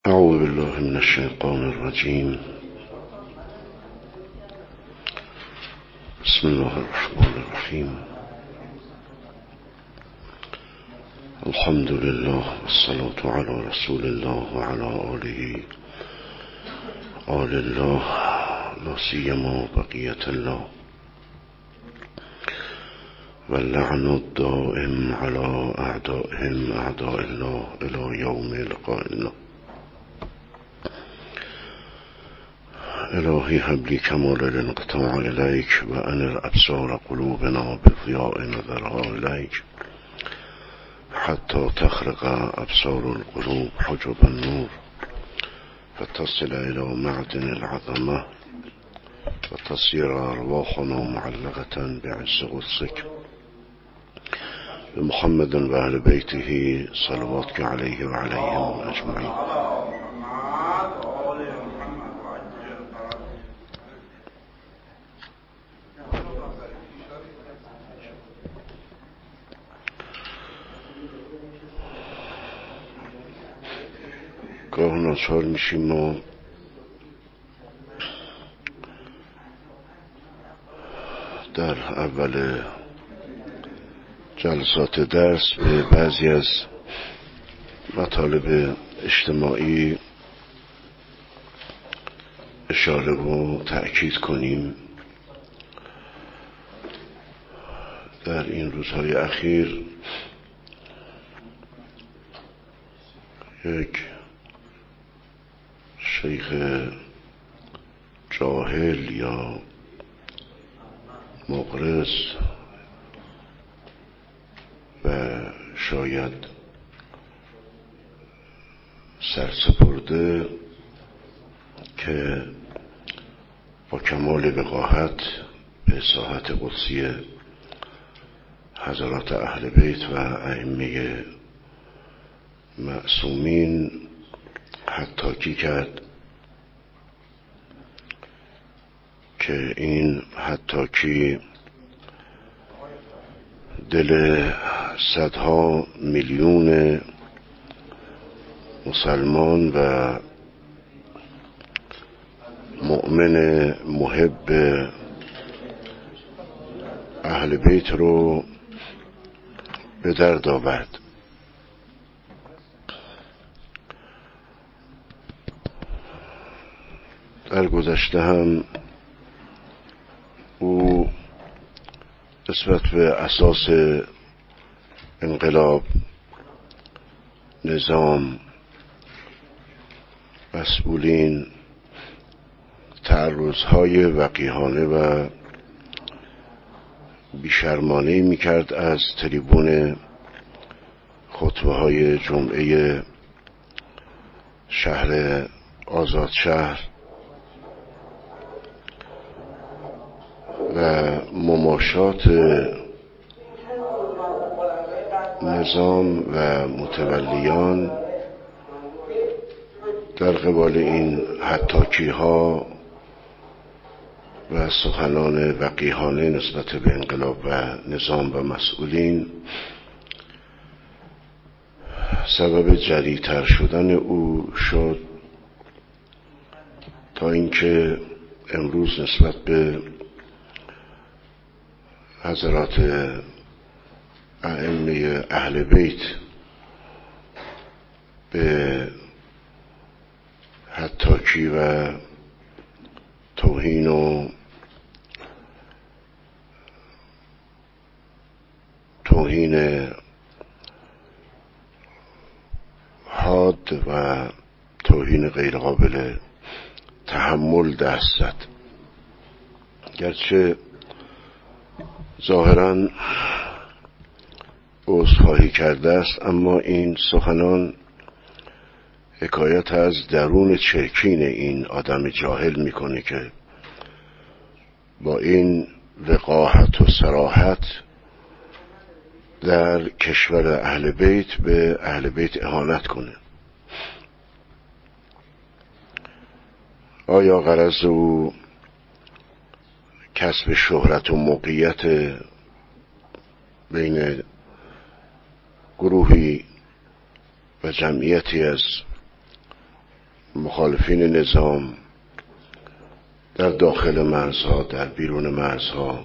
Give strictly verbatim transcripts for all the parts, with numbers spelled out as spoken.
أعوذ بالله من الشيطان الرجيم. بسم الله الرحمن الرحيم. الحمد لله والصلاة على رسول الله وعلى آله آل الله لا سيما بقية الله واللعن الدائم على أعدائهم أعداء الله إلى يوم لقاء الله. إلهي هب لي كمال الانقطاع إليك وأنر أبصار قلوبنا بضياء نظرها إليك حتى تخرق أبصار القلوب حجب النور فتصل إلى معدن العظمة وتصير أرواحنا معلقة بعز قدسك بمحمد وأهل بيته صلواتك عليه وعليهم أجمعين. گاه ناچار میشیم ما در اول جلسات درس به بعضی از مطالب اجتماعی اشاره و تأکید کنیم. در این روزهای اخیر یک شیخ جاهل یا مغرض و شاید سرسپرده که با کمال وقاحت به ساحت قدسی حضرات اهل بیت و ائمه معصومین حتاکی کرد که این حتاکی دل صدها میلیون مسلمان و مؤمن محب اهل بیت رو به درد آورد. در گذشته هم او نسبت به اساس انقلاب، نظام، مسئولین تعرضهای وقیحانه و بیشرمانه‌ای میکرد از تریبون خطبه های جمعه شهر آزاد شهر و مماشات نظام و متولیان در قبال این حتاکی ها و سخنان وقیحانه نسبت به انقلاب و نظام و مسئولین سبب جریتر شدن او شد تا اینکه امروز نسبت به حضرات ائمه اهل بیت به حتاکی و توهین و توهین حاد و توهین غیر قابل تحمل دست زد. گرچه ظاهراً عذرخواهی کرده است، اما این سخنان حکایت از درون چرکین این آدم جاهل میکنه که با این وقاحت و صراحت در کشور اهل بیت به اهل بیت اهانت کنه. آیا غرض او کسب شهرت و موقعیت بین گروهی و جمعیتی از مخالفین نظام در داخل مرزها، در بیرون مرزها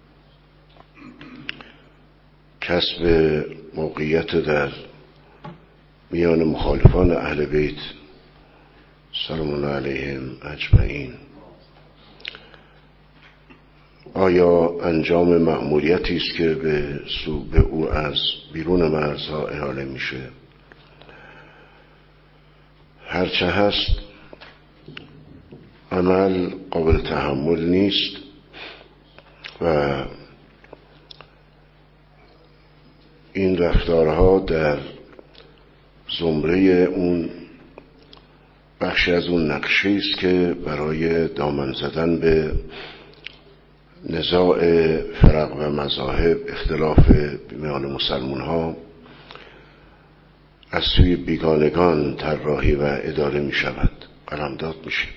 کسب موقعیت در میان مخالفان اهل بیت سلام الله علیهم اجمعین، آیا انجام مأموریتی است که به سو به او از بیرون مرزها احاله میشه؟ هرچه هست عمل قابل تحمل نیست و این رفتارها در زمره اون بخشی از اون نقشه است که برای دامن زدن به نزاع فرق و مذاهب، اختلاف میان مسلمان ها از سوی بیگانگان طراحی و اداره می شود، قلمداد میشه.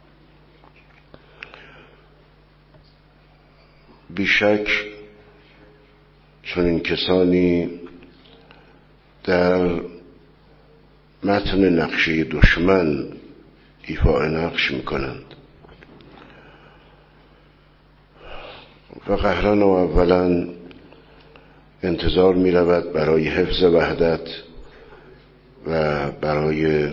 بیشک چون این کسانی در متن نقشه دشمن ایفاء نقش میکنند و قهرن و اولا انتظار می رود برای حفظ وحدت و برای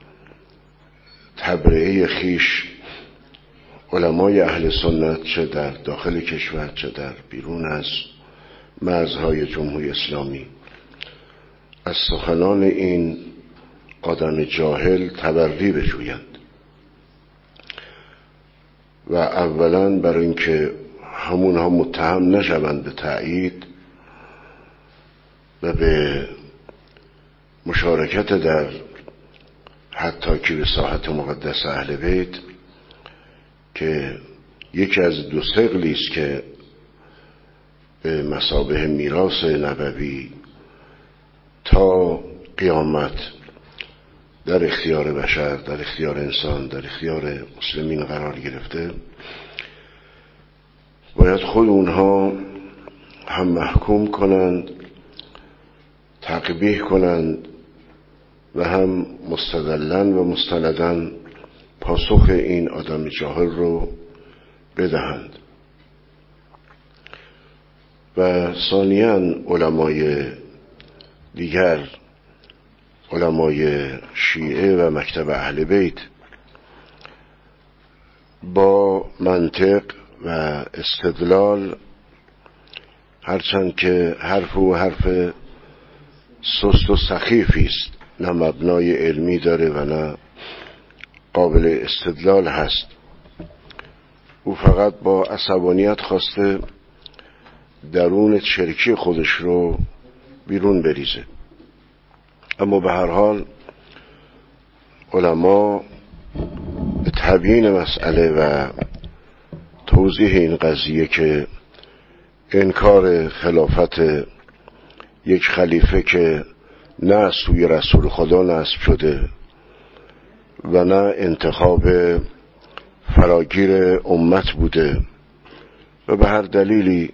تبرئه خیش علمای اهل سنت، چه در داخل کشور چه در بیرون از مرزهای جمهوری اسلامی، از سخنان این آدم جاهل تبری بجویند و اولا برای اینکه همونها متهم نشوند به تأیید و به مشارکت در حتی به ساحت مقدس اهل بیت که یکی از دو ثقلی است که به مثابه میراث نبوی تا قیامت در اختیار بشر، در اختیار انسان، در اختیار مسلمین قرار گرفته، باید خود اونها هم محکوم کنند، تقبیح کنند و هم مستدلن و مستندن پاسخ این آدم جاهل رو بدهند. و ثانیاً علمای دیگر، علمای شیعه و مکتب اهل بیت با منطق و استدلال، هرچند که حرف و حرف سست و سخیفی است، نه مبنای علمی داره و نه قابل استدلال هست، او فقط با عصبانیت خواسته درون چرکی خودش رو بیرون بریزه. اما به هر حال علما به تبیین مسئله و توضیح این قضیه که انکار خلافت یک خلیفه که نه از سوی رسول خدا نصب شده و نه انتخاب فراگیر امت بوده و به هر دلیلی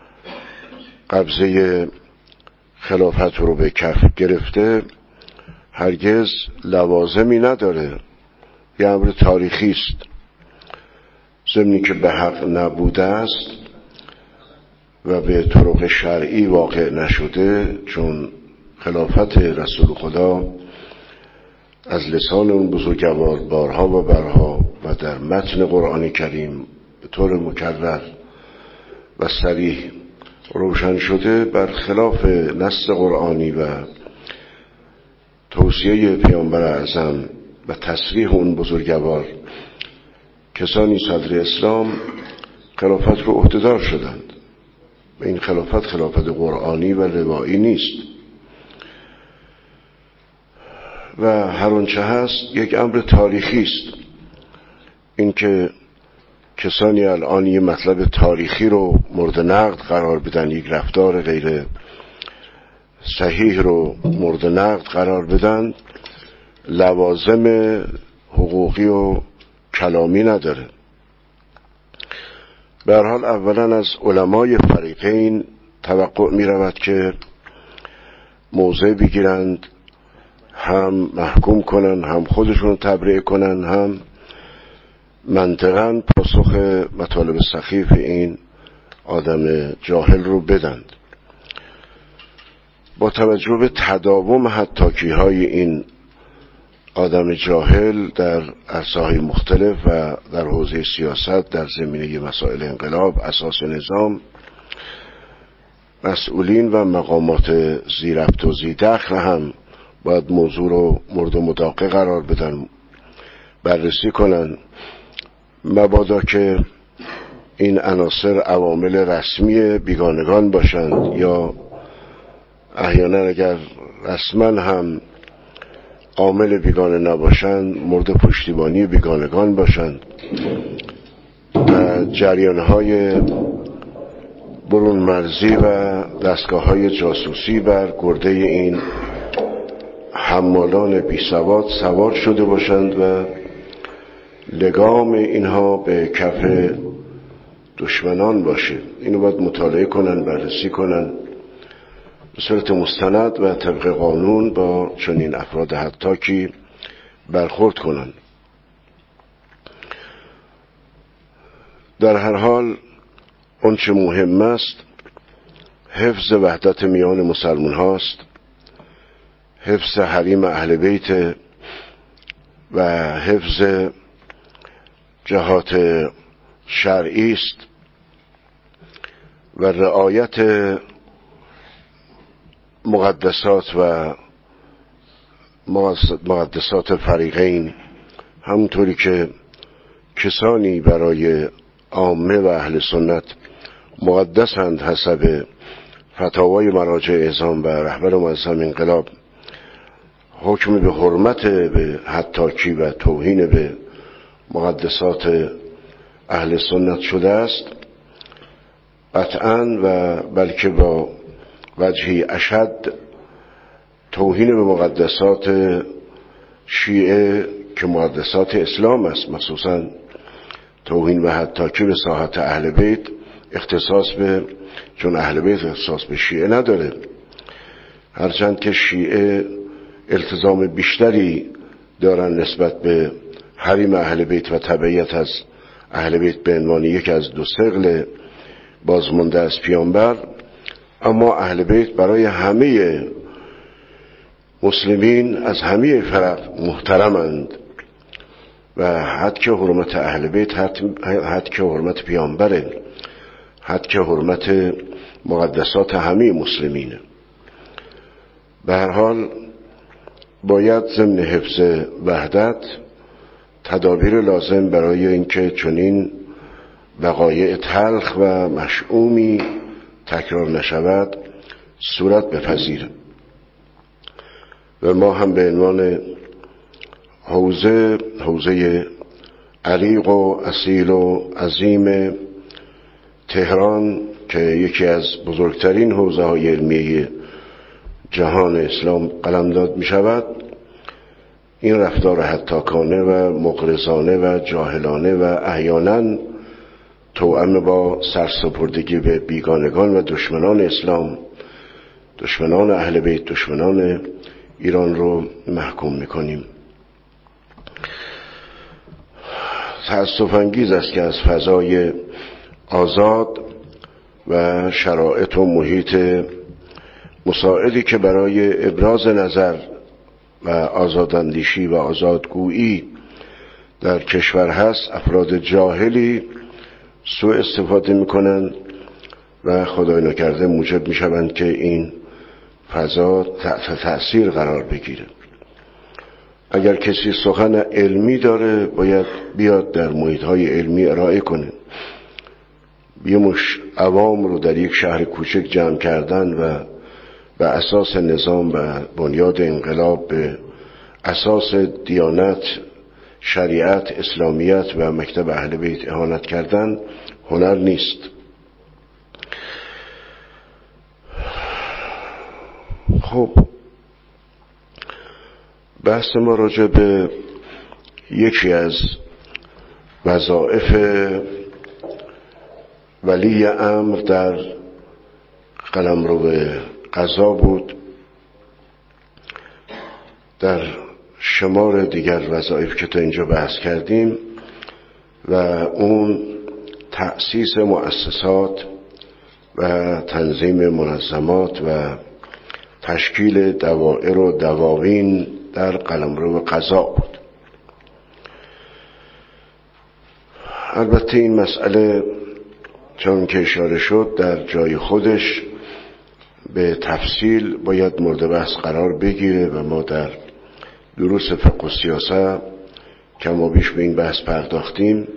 قبضه خلافت رو به کف گرفته، هرگز لوازمی نداره، یه امر تاریخی است، ضمنی که به حق نبوده است و به طرق شرعی واقع نشده، چون خلافت رسول خدا از لسان اون بزرگوار بارها و برها و در متن قرآن کریم به طور مکرر و صریح روشن شده، بر خلاف نص قرآنی و توصیه پیامبر اعظم و تصریح اون بزرگوار، کسانی صدر اسلام خلافت رو عهدهدار شدند و این خلافت خلافت قرآنی و روایی نیست و هر آنچه هست یک امر تاریخی است. اینکه کسانی الان یه مطلب تاریخی رو مورد نقد قرار بدن، یک رفتار غیر صحیح رو مورد نقد قرار بدن، لوازم حقوقی و کلامی نداره. به هر حال اولا از علمای فریقین توقع می رود که موضع بگیرند، هم محکوم کنن، هم خودشون تبرئه کنن، هم منطقاً پاسخ مطالب سخیف این آدم جاهل رو بدند. با توجه به تداوم حطاکی های این آدم جاهل در عرصه‌های مختلف و در حوزه سیاست، در زمینه مسائل انقلاب، اساس نظام، مسئولین و مقامات ذی ربط و ذی دخل هم باید موضوع رو مورد مداقه قرار بدن، بررسی کنن، مبادا که این عناصر عوامل رسمی بیگانگان باشند یا احیانا اگر رسما هم عامل بیگانه نباشند مورد پشتیبانی بیگانگان باشند و جریانهای برون مرزی و دستگاه‌های جاسوسی بر گرده این حمالان بی سواد سوار شده باشند و لگام اینها به کف دشمنان باشه. اینو باید مطالعه کنن، بررسی کنن، به صورت مستند و طبق قانون با چنین افراد حطاکی برخورد کنن. در هر حال اون چه مهم است حفظ وحدت میان مسلمان هاست، حفظ حریم اهل بیت و حفظ جهات شرعی است و رعایت مقدسات و مقدسات فریقین، همونطوری که کسانی برای عامه و اهل سنت مقدسند حسب فتاوای مراجع اعظام و رهبر معظم انقلاب، حکم به حرمت به حطاکی و توهین به مقدسات اهل سنت شده است، قطعاً و بلکه با وجهی اشد توهین به مقدسات شیعه که مقدسات اسلام است، مخصوصاً توهین و حطاکی به ساحت اهل بیت اختصاص به، چون اهل بیت اختصاص به شیعه نداره، هرچند که شیعه التزام بیشتری دارن نسبت به حریم اهل بیت و تبعیت از اهل بیت به عنوان یک از دو ثقل بازمانده از پیامبر، اما اهل بیت برای همه مسلمین از همه فرق محترمند و حد که حرمت اهل بیت حد که حرمت پیامبره، حد که حرمت مقدسات همه مسلمینه. به هر حال باید ضمن حفظ وحدت تدابیر لازم برای اینکه چنین وقایع تلخ و مشؤومی تکرار نشود صورت بپذیره و ما هم به عنوان حوزه حوزه عریق و اصیل و عظیم تهران که یکی از بزرگترین حوزه های علمی جهان اسلام قلمداد می شود، این رفتار حطاکانه و مغرضانه و جاهلانه و احیانا توأم با سرسپردگی به بیگانگان و دشمنان اسلام، دشمنان اهل بیت، دشمنان ایران رو محکوم میکنیم. تأسف انگیز است که از فضای آزاد و شرایط و محیط مساعدی که برای ابراز نظر و آزاداندیشی و آزادگویی در کشور هست افراد جاهلی سوء استفاده میکنن و خدای نکرده موجب میشوند که این فضا تحت تأثیر قرار بگیره. اگر کسی سخن علمی داره باید بیاد در محیط‌های علمی ارائه کنه. یه مش عوام رو در یک شهر کوچک جمع کردن و به اساس نظام و بنیاد انقلاب به اساس دیانت، شریعت، اسلامیت و مکتب اهل بیت اهانت کردن هنر نیست. خب بحث ما راجع به یکی از وظایف ولی امر در قلمرو قضا بود در شمار دیگر وظایف که تا اینجا بحث کردیم و اون تأسیس مؤسسات و تنظیم منظمات و تشکیل دوائر و دواوین در قلمرو قضا بود. البته این مسئله چون که اشاره شد در جای خودش به تفصیل باید مورد بحث قرار بگیره و ما در دروس فقه و سیاست کم و بیش به این بحث پرداختیم،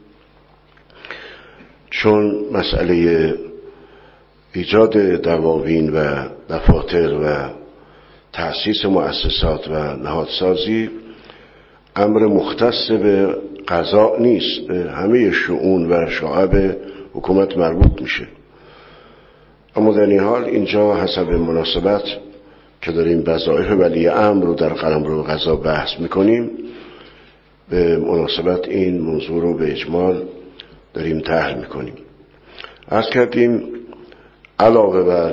چون مسئله ایجاد دواوین و دفاتر و تأسیس مؤسسات و نهادسازی امر مختص به قضا نیست، به همه شؤون و شعب حکومت مربوط میشه. اما در این حال اینجا حسب مناسبت که داریم وظایف ولی امر رو در قلمرو قضا بحث میکنیم، به مناسبت این موضوع رو به اجمال داریم طرح میکنیم. عرض کردیم علاوه بر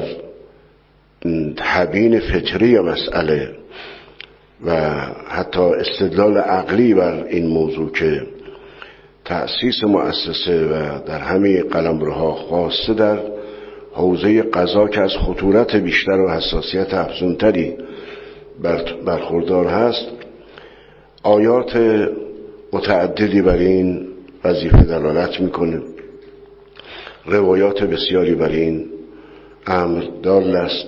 تبیین فطری مسئله و حتی استدلال عقلی بر این موضوع که تأسیس مؤسسه و در همه قلمروها خاصه در حوزه قضا که از خطورت بیشتر و حساسیت افزونتری برخوردار هست، آیات متعددی بر این وظیفه دلالت میکنه، روایات بسیاری بر این امر دال است.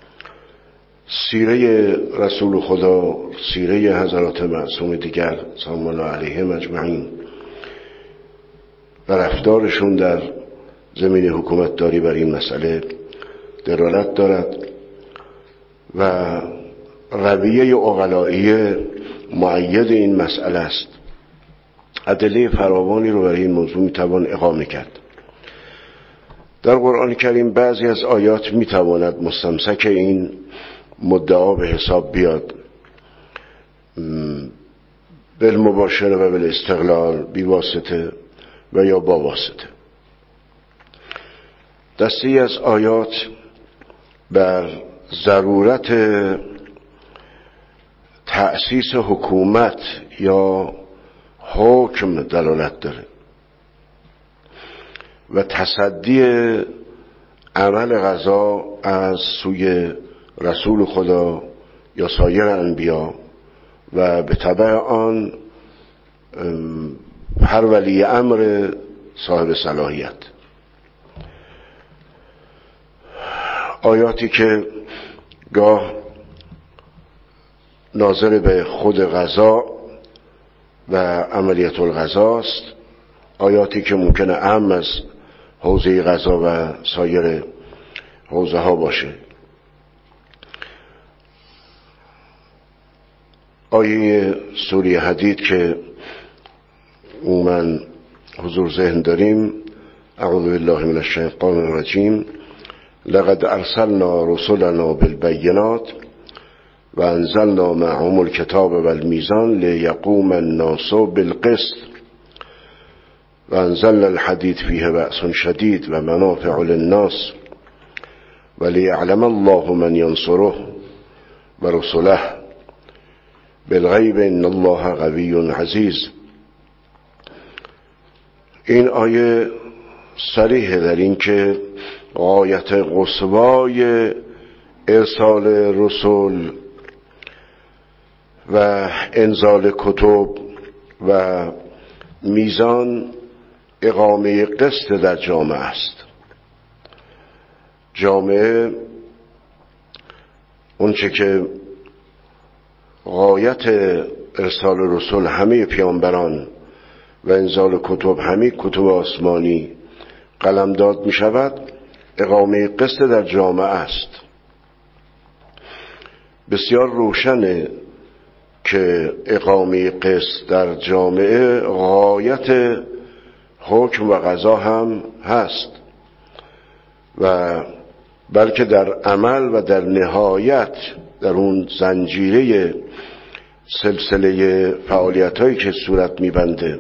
سیره رسول خدا، سیره حضرات معصوم دیگر سلام الله علیهم اجمعین و رفتارشون در زمین حکومت داری بر این مسئله دلالت دارد و رویه عقلایی مؤید این مسئله است. ادله فراوانی رو برای این موضوع میتوان اقامه کرد. در قرآن کریم بعضی از آیات میتواند مستمسک این مدعا به حساب بیاد، بالمباشره و بالاستقلال، بی واسطه و یا با واسطه. دستی از آیات بر ضرورت تأسیس حکومت یا حکم دلالت داره و تصدی عمل قضا از سوی رسول خدا یا سایر انبیا و به تبع آن هر ولی امر صاحب صلاحیت. آیاتی که گاه ناظر به خود قضا و عملیت القضا است، آیاتی که ممکنه اعم از حوزه قضا و سایر حوزه ها باشه. آیه سوره حدید که عموماً حضور ذهن داریم، اعوذ بالله من الشیطان الرجیم، لقد ارسلنا رسلنا بالبینات و انزلنا معهم الکتاب والمیزان لیقوم الناس بالقسط و انزلنا الحدید فیه بأس شدید و منافع للناس و لیعلم الله من ینصره و رسله بالغیب ان الله قوی عزیز. این آیه صریح در این که غایت قصوای ارسال رسول و انزال کتب و میزان اقامه قسط در جامعه است. جامعه اونچه که غایت ارسال رسول همه پیامبران و انزال کتب همه کتب آسمانی قلمداد می شود، اقامه قسط در جامعه است. بسیار روشنه که اقامه قسط در جامعه غایت حکم و قضا هم هست و بلکه در عمل و در نهایت در اون زنجیره سلسله فعالیت هایی که صورت میبنده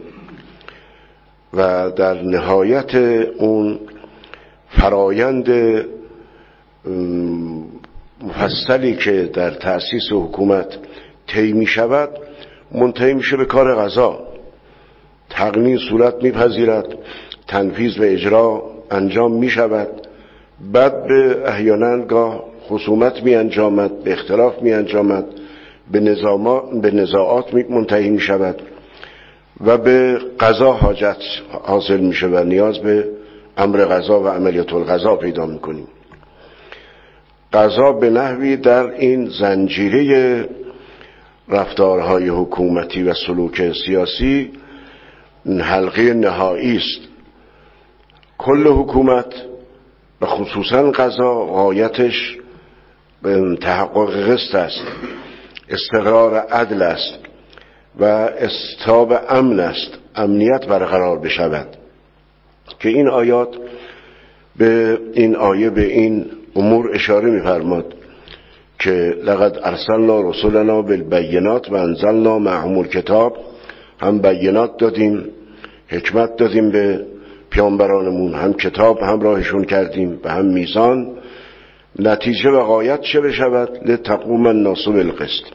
و در نهایت اون فرایند مفصلی که در تأسیس حکومت طی می شود منتهی میشه به کار قضا. تقنین صورت میپذیرد، تنفیذ و اجرا انجام می شود، بعد به احیانا گاه خصومت می انجامد، به اختلاف می انجامد، به نظامات به نزاعات منتهی می شود و به قضا حاجت حاصل می شود و نیاز به امر قضا و عملیات القضا پیدا می کنیم. قضا به نحوی در این زنجیره رفتارهای حکومتی و سلوک سیاسی حلقه نهایی است. کل حکومت و خصوصا قضا غایتش به تحقق قسط است، استقرار عدل است و استتاب امن است، امنیت برقرار بشود که این آیات به این آیه به این امور اشاره می‌فرماد که لقد ارسلنا رسولنا بالبینات و انزلنا معهم الکتاب. هم بینات دادیم، حکمت دادیم به پیامبرانمون، هم کتاب همراهشون کردیم و هم میزان. نتیجه و غایت چه بشود؟ لتقوم الناس بالقسط.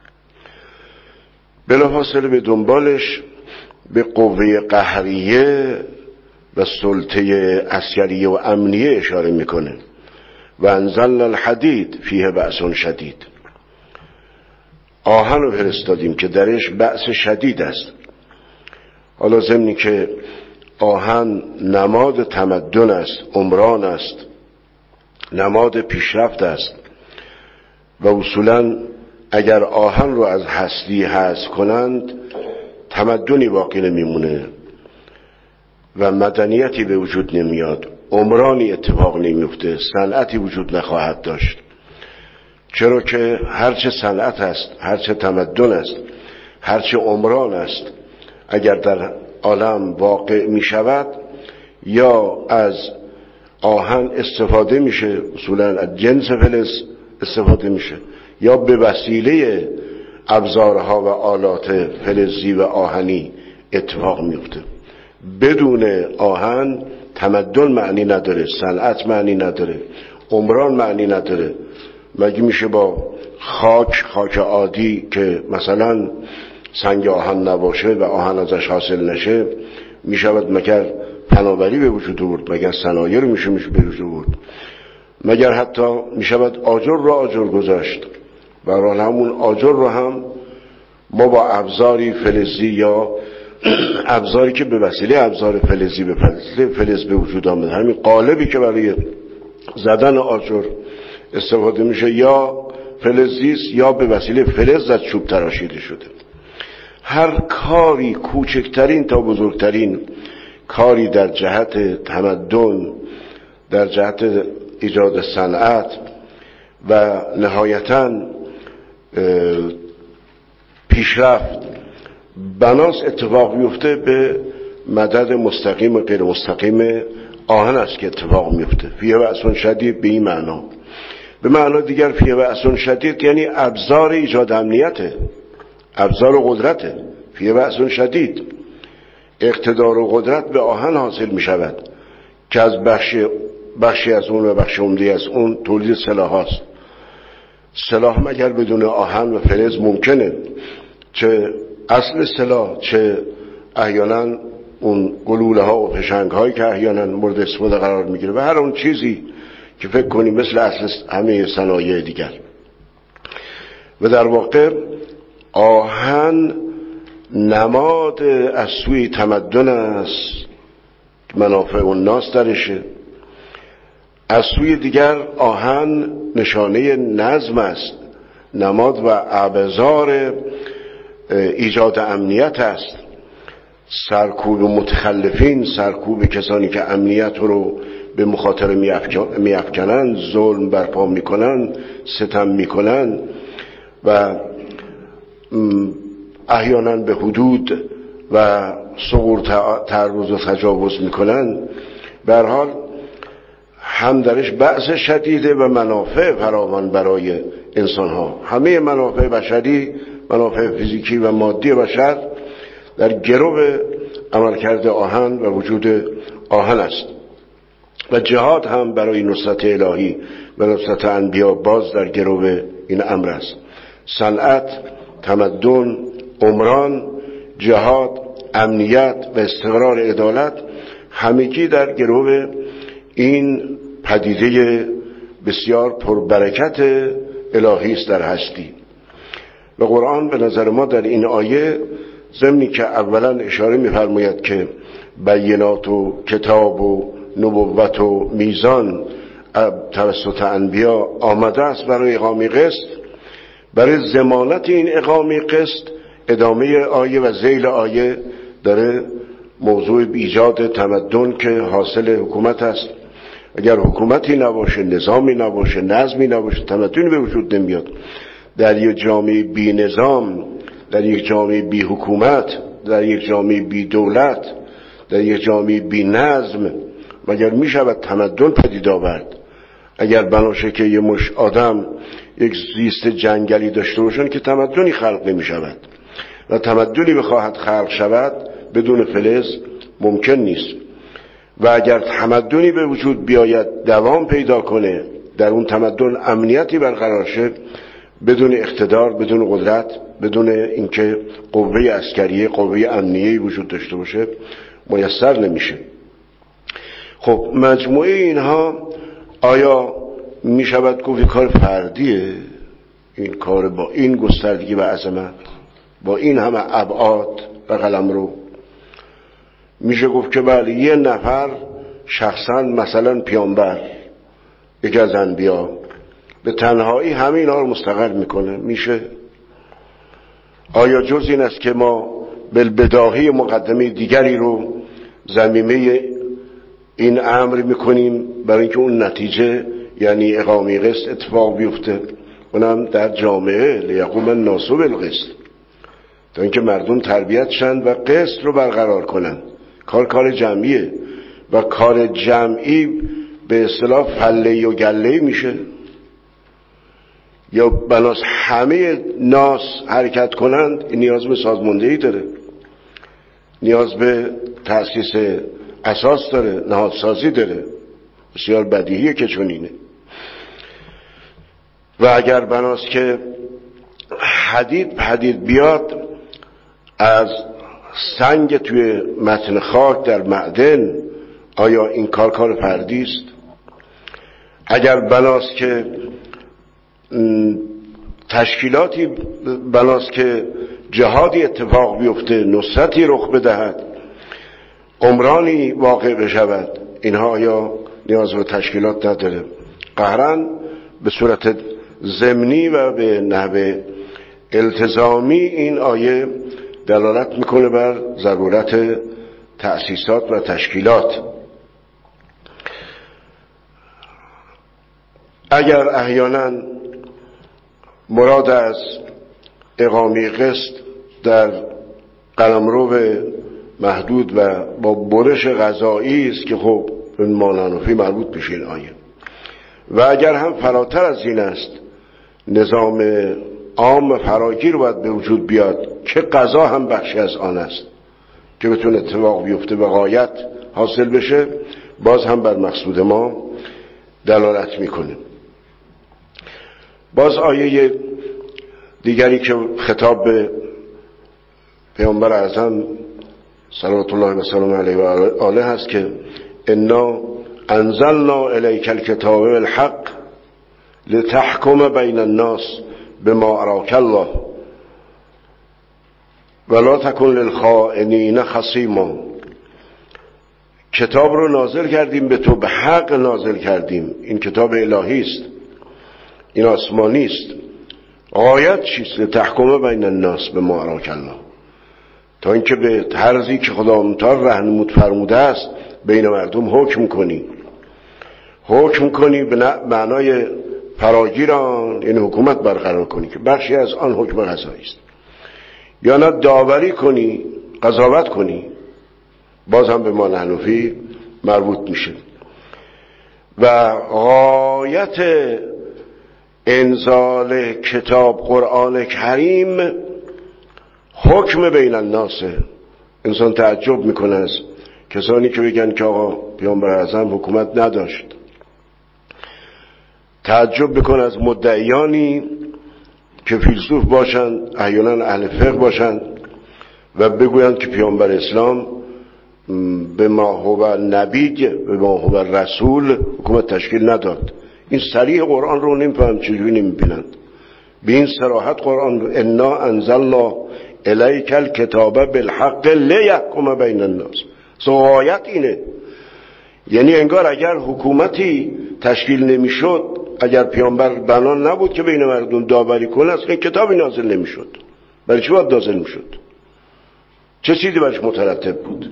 بلافاصله به دنبالش به قوه قهریه و سلطه عسکریه و امنیه اشاره میکنه. و انزلنا الحدید فیه بأس شدید. آهن رو فرستادیم که درش بأس شدید است. حالا ضمنی که آهن نماد تمدن است، عمران است، نماد پیشرفت است و اصولا اگر آهن رو از هستی حذف کنند تمدنی باقی نمیمونه و مدنیتی به وجود نمیاد، عمرانی اتفاق نمیفته، صنعتی وجود نخواهد داشت. چرا که هرچه صنعت است، هرچه تمدن است، هرچه عمران است، اگر در عالم واقع می شود یا از آهن استفاده میشه، اصولا از جنس فلز استفاده میشه، یا به وسیله ابزارها و آلات فلزی و آهنی اتفاق میفته. بدون آهن تمدن معنی نداره، صنعت معنی نداره، عمران معنی نداره. مگه میشه با خاک خاک عادی که مثلا سنگ آهن نباشه و آهن ازش حاصل نشه میشود مگر فناوری به وجود آورد؟ مگر صنایع رو میشه میشه به وجود آورد؟ مگر حتی میشود آجر رو آجر گذاشت؟ برای همون آجر رو هم ما با ابزاری فلزی یا ابزاری که به وسیله ابزار فلزی به فلز به وجود آمده، همین قالبی که برای زدن آجر استفاده میشه یا فلزی است یا به وسیله فلز از چوب تراشیده شده. هر کاری کوچکترین تا بزرگترین کاری در جهت تمدن، در جهت ایجاد صنعت و نهایتاً پیشرفت بناس اتفاق میفته به مدد مستقیم و غیر مستقیم آهن است که اتفاق میفته. فیه بأس شدید به این معنا. به معنا دیگر فیه بأس شدید یعنی ابزار ایجاد امنیته، ابزار و قدرته. فیه بأس شدید، اقتدار و قدرت به آهن حاصل می شود که از بخش بخشی از اون و بخش عمده از اون تولید سلاح هاست. سلاح مگر بدون آهن و فلز ممکنه؟ چه اصل سلاح، چه احیانا اون گلوله ها و پشنگ هایی که احیانا مورد استفاده قرار میگیره و هر اون چیزی که فکر کنیم مثل اصل همه صنایع دیگر. و در واقع آهن نماد از سوی تمدن است، منافع الناس درشه. از سوی دیگر آهن نشانه نظم است، نماد و ابزار ایجاد امنیت است. سرکوب متخلفین، سرکوب کسانی که امنیت رو به مخاطر میافکنند، ظلم برپا میکنند، ستم میکنند و احیانا به حدود و ثغور تعرض و تجاوز میکنند. به هر حال هم درش بأس شدیده و منافع فراوان برای انسان ها. همه منافع بشری، منافع فیزیکی و مادی بشر در گرو عملکرد آهن و وجود آهن است. و جهاد هم برای نصرت الهی و نصرت انبیا باز در گرو این امر است. صنعت، تمدن، عمران، جهاد، امنیت و استقرار، عدالت، همگی در گرو این پدیده بسیار پربرکت الهی است در هستی. و قرآن به نظر ما در این آیه، ضمنی که اولا اشاره می‌فرماید که بینات و کتاب و نبوت و میزان توسط انبیا آمده است برای اقامه قسط، برای ضمانت این اقامه قسط ادامه آیه و ذیل آیه داره موضوع ایجاد تمدن که حاصل حکومت است. اگر حکومتی نباشه، نظامی نباشه، نظمی نباشه، تمدنی به وجود نمیاد. در یک جامعه بی نظام، در یک جامعه بی حکومت، در یک جامعه بی دولت، در یک جامعه بی نظم مگر می شود تمدن پدید آورد؟ اگر بناشه که یه مش آدم یک زیست جنگلی داشته باشن که تمدنی خلق نمی شود و تمدنی بخواهد خلق شود بدون فلز ممکن نیست. و اگر تمدنی به وجود بیاید دوام پیدا کنه، در اون تمدن امنیتی برقرار شه، بدون اقتدار، بدون قدرت، بدون اینکه قوه عسکری، قوه امنیه‌ای وجود داشته باشه میسر نمیشه. خب مجموعه اینها آیا می شود گفت کار فردیه؟ این کار با این گستردگی و عظمت، با این همه ابعاد و قلمرو، میشه گفت که بله یه نفر شخصا مثلا پیامبر، یکی از انبیا، به تنهایی همه اینا رو مستقر میکنه؟ میشه؟ آیا جز این است که ما بالبداهی مقدمه دیگری رو ضمیمه این امر میکنیم برای اینکه اون نتیجه یعنی اقامه قسط اتفاق بیفته، اونم در جامعه لیقوم الناس بالقسط، تا اینکه مردم تربیت شند و قسط رو برقرار کنن. کار کار جمعیه و کار جمعی به اصطلاح فله و گله میشه، یا بناس همه ناس حرکت کنند نیاز به سازماندهی داره، نیاز به تأسیس اساس داره، نهادسازی داره. بسیار بدیهیه که چنینه. و اگر بناس که حدید حدید بیاد از سنگ توی متن خاک در معدن، آیا این کار کار فردی است؟ اگر بناس که تشکیلاتی بناس که جهادی اتفاق بیفته، نصرتی رخ بدهد، عمرانی واقع بشود، اینها آیا نیاز به تشکیلات نداره؟ قهرن به صورت ضمنی و به نحو التزامی این آیه دلالت میکنه بر ضرورت تأسیسات و تشکیلات. اگر احیانا مراد از اقامه قسط در قلمرو محدود و با برش غذایی است که خب این مانانوفی مربوط بشه این آیه، و اگر هم فراتر از این است، نظام عام فراگیر باید به وجود بیاد که قضا هم بخشی از آن است که بتونه اتفاق بیفته و غایت حاصل بشه، باز هم بر مقصود ما دلالت میکنه. باز آیه دیگری که خطاب به پیامبر اعظم صلوات الله و سلام علیه و آله هست که انا انزلنا الیک الکتاب بالحق لتحکم بین الناس بما اراک الله ولا تکن للخائنین خصیما. کتاب رو نازل کردیم به تو، به حق نازل کردیم. این کتاب الهی است، این آسمانی است. غایت چیست؟ لتحکم بین الناس بما اراک الله، تا اینکه به طرزی که خدا متعال رهنمود فرموده است بین مردم حکم کنی. حکم کنی به معنای فراگیر آن، یعنی حکومت برقرار کنی که بخشی از آن حکم قضایی است، یا نه داوری کنی، قضاوت کنی، باز هم به ما نحنفی مربوط میشه. و غایت انزال کتاب قرآن کریم حکم بین الناس. انسان تعجب میکنه از کسانی که بگن که آقا پیامبر اعظم حکومت نداشت، تعجب میکنه از مدعیانی که فیلسوف باشند، احیانا اهل فقه باشند و بگویند که پیامبر اسلام به ما هو نبی، به ما هو رسول حکومت تشکیل نداد. این صریح قرآن رو نمیفهم، چجوری نمیبینند؟ به این صراحت قرآن انا انزلنا الیک الکتاب بالحق لیحکم بین الناس، غایت اینه. یعنی انگار اگر حکومتی تشکیل نمیشد، اگر پیامبر بنا نبود که بین مردم داوری کنه، اصلا کتابی نازل نمیشد. برای چی باید نازل میشد؟ چه چیزی برش مترتب بود؟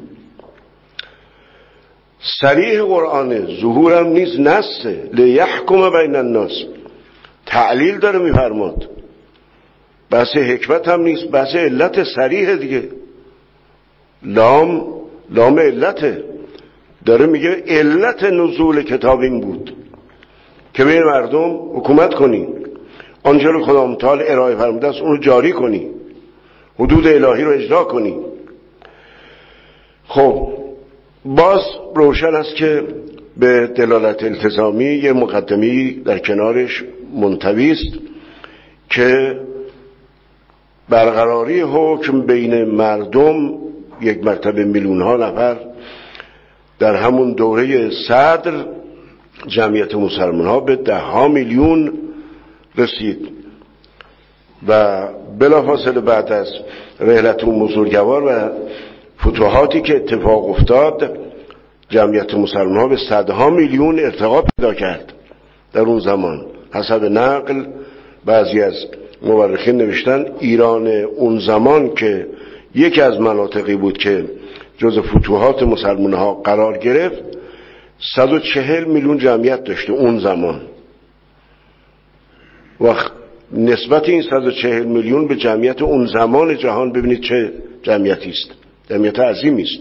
صریح قرآن، ظهورم نیز نسه لیحکم بین الناس، تعلیل داره میفرماد، بحث حکمت هم نیست، بحث علت صریح دیگه. لام لام علته، داره میگه علت نزول کتاب این بود که بین مردم حکومت کنی، آنچه رو خدا متعال ارائه فرموده است اون رو جاری کنی، حدود الهی رو اجرا کنی. خب باز روشن است که به دلالت التزامی یه مقدمی در کنارش منطوی است که برقراری حکم بین مردم، یک مرتبه میلیون ها نفر، در همون دوره صدر جمعیت مسلمان ها به ده ها میلیون رسید و بلافاصله بعد از رحلت اون بزرگوار و فتوحاتی که اتفاق افتاد، جمعیت مسلمان ها به صدها میلیون ارتقا پیدا کرد در اون زمان. حسب نقل بعضی از مورخین نوشتن ایران اون زمان که یکی از مناطقی بود که جز فتوحات مسلمان ها قرار گرفت، صد و چهل میلیون جمعیت داشته اون زمان. و نسبت این صد و چهل میلیون به جمعیت اون زمان جهان ببینید چه جمعیتی است، جمعیت عظیمی است.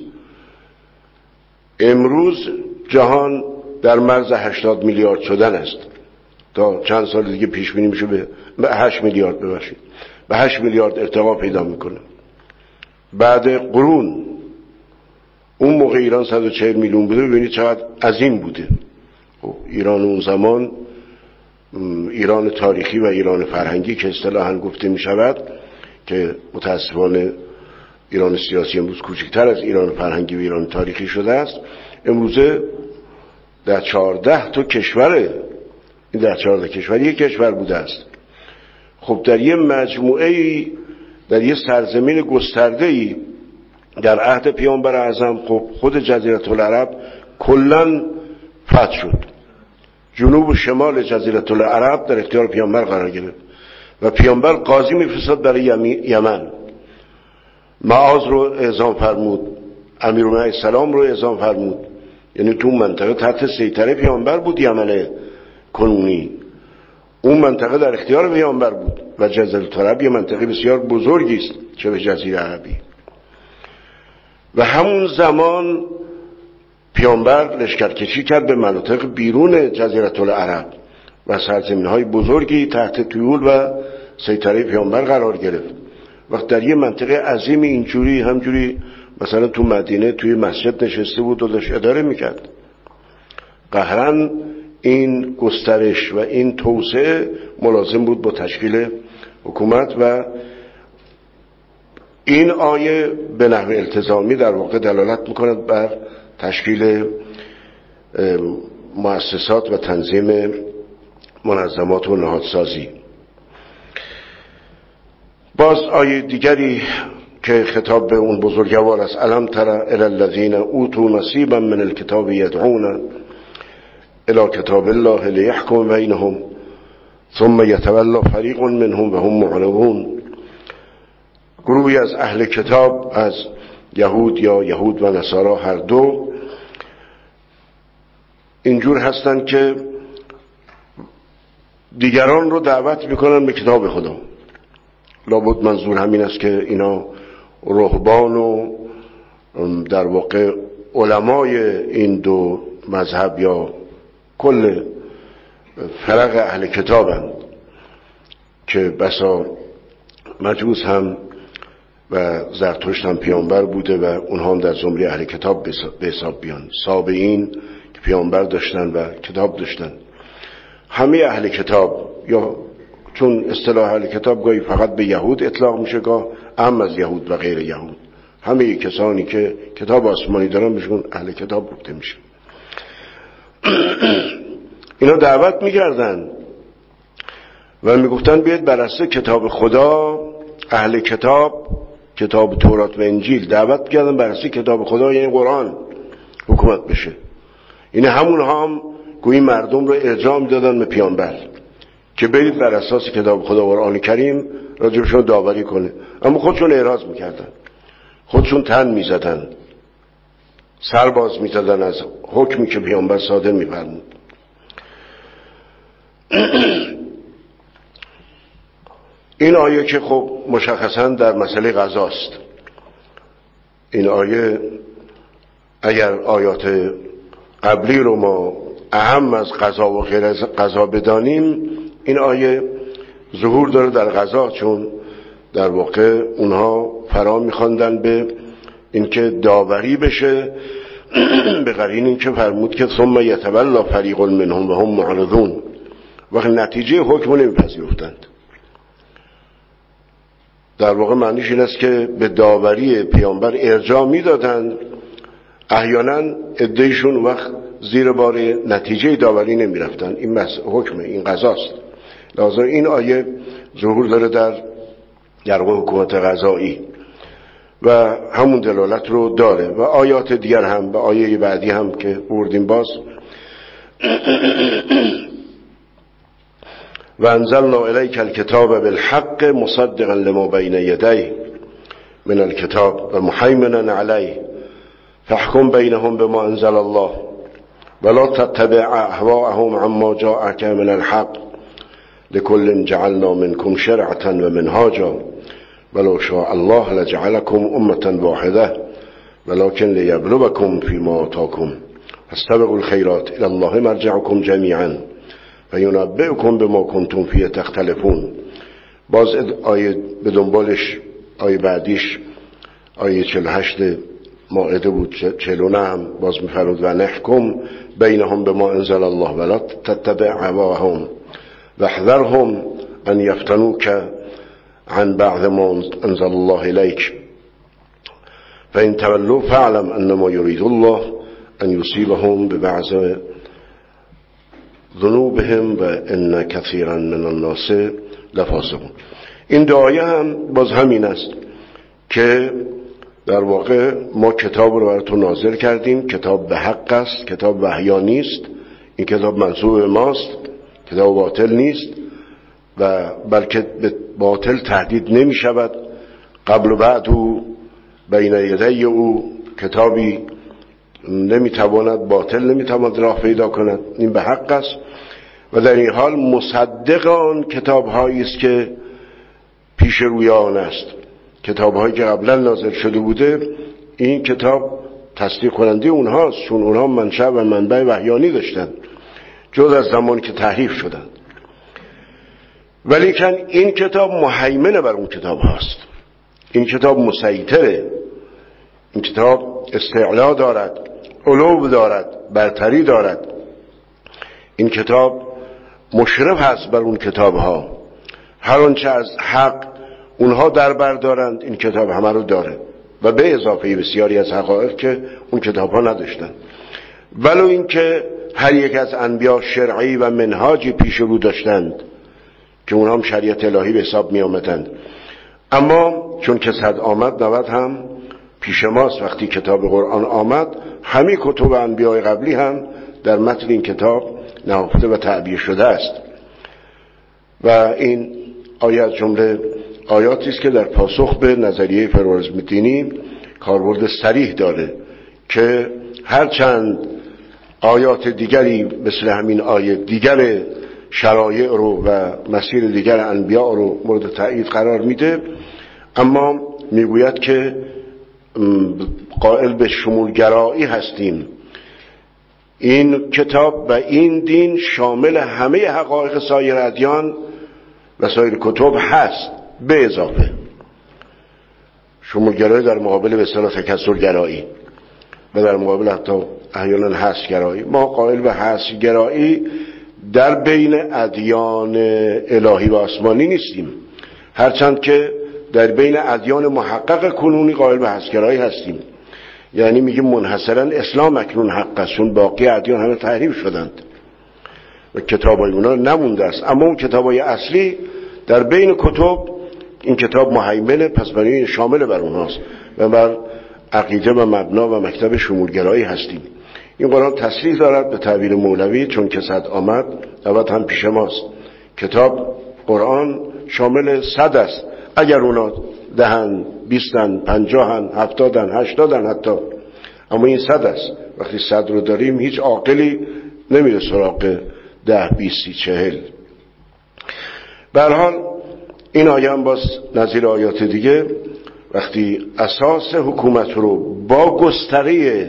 امروز جهان در مرز هشتاد میلیارد شدن است، تا چند سال دیگه پیش بینی میشه به هشت میلیارد ببخشید به هشت میلیارد ارتقا پیدا میکنه. بعد قرون اون موقع ایران صد و چهل میلیون بوده، ببینید چقدر عظیم بوده. ایران اون زمان، ایران تاریخی و ایران فرهنگی که اصطلاحاً گفته می شود، که متاسفانه ایران سیاسی امروز کوچکتر از ایران فرهنگی و ایران تاریخی شده است، امروزه در چهارده تا کشوره، این در چهارده کشور یک کشور بوده است. خب در یه مجموعه، در یه سرزمین گسترده‌ای در عهد پیامبر اعظم، خب خود جزیره العرب کلاً فتح شد. جنوب و شمال جزیره العرب در اختیار پیامبر قرار گرفت و پیامبر قاضی میفرستاد برای یمن. معاذ رو اعزام فرمود، امیرالمومنین السلام رو اعزام فرمود. یعنی تو منطقه تحت سیطره پیامبر بود. یمن کنونی اون منطقه در اختیار پیامبر بود و جزیره العرب یه منطقه بسیار بزرگی است چه به جزیره عربی. و همون زمان پیامبر لشکرکشی کرد به مناطق بیرون جزیره العرب و سرزمین‌های بزرگی تحت طیول و سیطره پیامبر قرار گرفت. وقت در یه منطقه عظیم اینجوری، همجوری مثلا تو مدینه توی مسجد نشسته بود و داشت اداره میکرد. قهرن این گسترش و این توسعه ملازم بود با تشکیل حکومت و این آیه به نحو التزامی در واقع دلالت میکند بر تشکیل مؤسسات و تنظیم منظمات و نهادسازی. باز آیه دیگری که خطاب به اون بزرگوار است، الم تر الی الذین اوتوا نصیبا من الکتاب یدعون الی کتاب الله لیحکم بینهم ثم یتولی فریق منهم و هم معرضون. گروهی از اهل کتاب، از یهود یا یهود و نصارا هر دو، اینجور هستن که دیگران رو دعوت میکنن به کتاب خدا. لابد منظور همین است که اینا رهبان و در واقع علمای این دو مذهب یا کل فرق اهل کتابند که بسا مجوس هم و زرتشت هم پیامبر بوده و اونها هم در زمره اهل کتاب به حساب بیان. سابعین که پیامبر داشتن و کتاب داشتن، همه اهل کتاب یا چون اصطلاح اهل کتاب گاهی فقط به یهود اطلاق میشه، گاه هم از یهود و غیر یهود، همه کسانی که کتاب آسمانی دارن بهشون اهل کتاب گفته میشه. اینا دعوت میکردن و میگفتن بیاید بر اساس کتاب خدا، اهل کتاب کتاب تورات و انجیل دعوت میکردن بر اساس کتاب خدا یعنی قرآن حکومت بشه. این همون هم گویی مردم رو ارجاع میدادن به پیامبر که برید بر اساس کتاب خدا و قرآن کریم راجبشون داوری کنه، اما خودشون اعراض میکردن، خودشون تن میزدن، سر باز میزدن از حکمی که پیامبر صادر میفرمود. این آیه که خب مشخصا در مسئله قضاست، این آیه اگر آیات قبلی رو ما اهم از قضا و غیر از قضا بدانیم، این آیه ظهور داره در قضا، چون در واقع اونها فرا میخواندن به اینکه داوری بشه به قرین اینکه فرمود که ثم یتولا فریق منهم و هم معرضون، وقت نتیجه حکم نمیپذیرفتند. در واقع معنیش این است که به داوری پیامبر ارجاع میدادند، احیانا عدهشون وقت زیر بار نتیجه داوری نمیرفتن. این حکم، این قضاست. لازم این آیه ظهور داره در در حکومت قضایی و همون دلالت رو داره و آیات دیگر هم و آیه بعدی هم که بردیم باز و انزلنا الیک الکتاب بالحق مصدقا لما بین یدیه من الکتاب و محیمنا علیه فاحکم بینهم بما انزل الله ولا تتبع اهواءهم عما جاءك من الحق لكل جعلنا منكم شرعة ومنهاجا ولو شاء الله لجعلكم أمة واحدة ولكن ليبلوكم فيما آتاكم فاستبقوا الخيرات إلى الله مرجعكم جميعا فينبئكم بما كنتم فيه تختلفون. باز آیه به دنبالش آیه بعدیش آیه چهل و هشت مائده بود، چهل و نه هم باز میفرمود و نحکم بینهم بما انزل الله ولا تتبع هواهم واحذرهم ان يفتنوك عن بعض ما انزل الله اليك فان تولوا فاعلم انما يريد الله ان يصيبهم ببعض ذنوبهم و ان كثيرا من الناس لفاسقون. این دعایه هم باز همین است که در واقع ما کتاب رو براتون نازل کردیم، کتاب به حق است، کتاب وحیا نیست، این کتاب منسوب به ماست، کتاب باطل نیست و بلکه به باطل تهدید نمی شود. قبل و بعد او بین یدی او کتابی نمی تواند باطل نمی تواند راه پیدا کند، این به حق است و در این حال مصدق آن کتاب هایی است که پیش روی آن است. کتاب هایی که قبلا نازل شده بوده این کتاب تصدیق کننده اونهاست، چون اونها منشأ و منبع وحیانی داشتن جز از زمانی که تحریف شدن. ولی کن این کتاب مهیمنه بر اون کتاب هاست، این کتاب مسیطره، این کتاب استعلا دارد، علو دارد، برتری دارد، این کتاب مشرف هست بر اون کتاب ها. هر آنچه از حق اونها در بر دارند این کتاب همه رو داره و به اضافه بسیاری از حقایق که اون کتاب ها نداشتن. ولو اینکه هر یک از انبیا شرعی و منهاجی پیش رو داشتند که اونها هم شریعت الهی به حساب می آمدند، اما چون که صد آمد نود هم پیش ماست. وقتی کتاب قرآن آمد همه کتب انبیای قبلی هم در متن این کتاب نهفته و تعبیه شده است و این آیه از جمله آیاتی است که در پاسخ به نظریه فروریسم دینی کاربرد صریح داره که هرچند آیات دیگری مثل همین آیه دیگر شرایع رو و مسیر دیگر انبیاء رو مورد تأیید قرار میده، اما میگوید که قائل به شمولگرایی هستیم. این کتاب و این دین شامل همه حقایق سایر ادیان و سایر کتب هست، به اضافه شمولگرایی در مقابل به اصطلاح تکثرگرایی و در مقابل حتی احیانا حصرگرایی. ما قائل به حصرگرایی در بین ادیان الهی و آسمانی نیستیم، هرچند که در بین ادیان محقق کنونی قائل به هستگرایی هستیم. یعنی میگیم منحصرا اسلام اکنون حق است، چون باقی ادیان همه تحریف شدند و کتابای اونا نمونده است. اما اون کتابای اصلی در بین کتب این کتاب مهیمنه، پس برای شامل بر اونهاست و بر عقیده و مبنا و مکتب شمولگرایی هستیم. این قرآن تصریح دارد به تعبیر مولوی چون که صد آمد دعوت هم پیش ماست. کتاب قرآن شامل صد است، اگر اونا دهن، بیستن، پنجاهن، هفتادن، هشتادن حتی، اما این صد است. وقتی صد رو داریم هیچ عاقلی نمیره سراغ ده، بیستی، چهل. به هر حال این آیه هم باز نظیر آیات دیگه وقتی اساس حکومت رو با گستره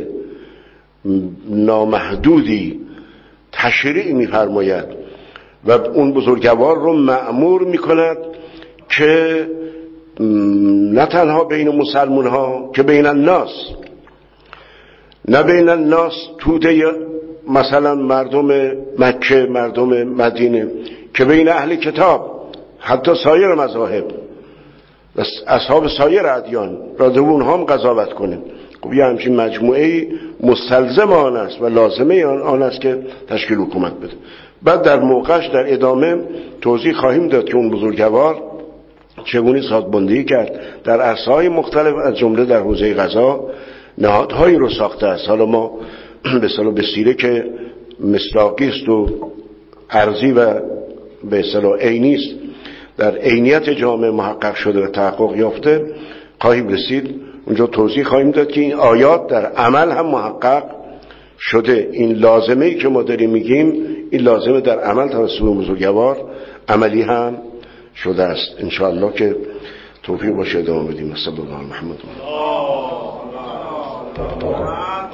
نامحدودی تشریع می‌فرماید و اون بزرگوار رو مأمور می‌کند که نه تنها بین مسلمان ها که بین الناس، نه بین الناس توده مثلا مردم مکه، مردم مدینه، که بین اهل کتاب، حتی سایر مذاهب، اصحاب سایر ادیان، راجع به اونها هم قضاوت کنه. خب یه همچین مجموعه مستلزم آن است و لازمه آن است که تشکیل حکومت بده. بعد در موقعش در ادامه توضیح خواهیم داد که اون بزرگوار چگونه سازباندهی کرد در عرصه‌های مختلف، از جمله در حوزه قضا نهادهایی رو ساخته است. حالا ما به اصطلاح به سیره که مصداقی است و ارضی و به اصطلاح عینی است، در عینیت جامعه محقق شده و تحقق یافته خواهیم رسید. اونجا توضیح خواهیم داد که این آیات در عمل هم محقق شده. این لازمه‌ای که ما داریم میگیم، این لازمه در عمل توسط بزرگوار عملی هم شده است. انشاءالله که توفیق باشه ادامه بدیم. صلی الله علیه محمد.